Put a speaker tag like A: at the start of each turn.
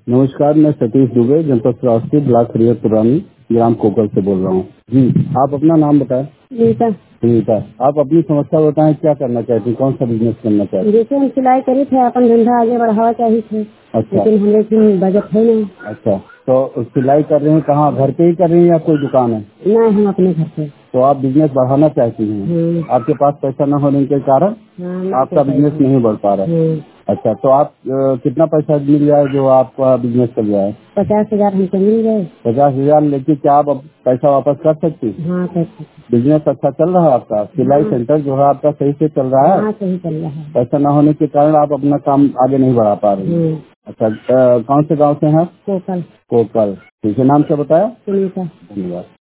A: नमस्कार, मैं सतीश दुबे, जनपद श्रावस्ती, ब्लॉक हरिहर पुरानी, ग्राम कोकल से बोल रहा हूँ। जी, आप अपना नाम बताएं।
B: नीता।
A: सुनीता, आप अपनी समस्या बताएं, क्या करना चाहती हैं, कौन सा बिजनेस करना चाहती हैं?
B: जैसे हम सिलाई करी थे, अपन धंधा आगे बढ़ावा चाहिए थे,
A: अच्छा
B: लेकिन हमारे इसमें बजट है नहीं।
A: अच्छा, तो सिलाई कर रही हैं, कहाँ घर पे ही कर रही हैं या कोई दुकान है?
B: नहीं, हम अपने घर पे।
A: तो आप बिजनेस बढ़ाना चाहती हैं, आपके पास पैसा न होने के कारण आपका बिजनेस नहीं बढ़ पा रहा है। अच्छा, तो आप कितना पैसा मिल जाए जो आपका बिजनेस चल जाए?
B: 50,000 हमको मिल गए।
A: 50,000 लेके क्या आप अब पैसा वापस कर सकती?
B: हाँ, कैसे?
A: बिजनेस अच्छा चल रहा है आपका? सिलाई सेंटर जो है आपका सही से चल रहा है?
B: हाँ, सही चल रहा है।
A: पैसा न होने के कारण आप अपना काम आगे नहीं बढ़ा पा रही हैं। अच्छा, कौन से गांव से हैं आप?
B: कोकल।
A: कोकल। ठीक है, नाम क्या बताया?
B: सुनीता।
A: धन्यवाद।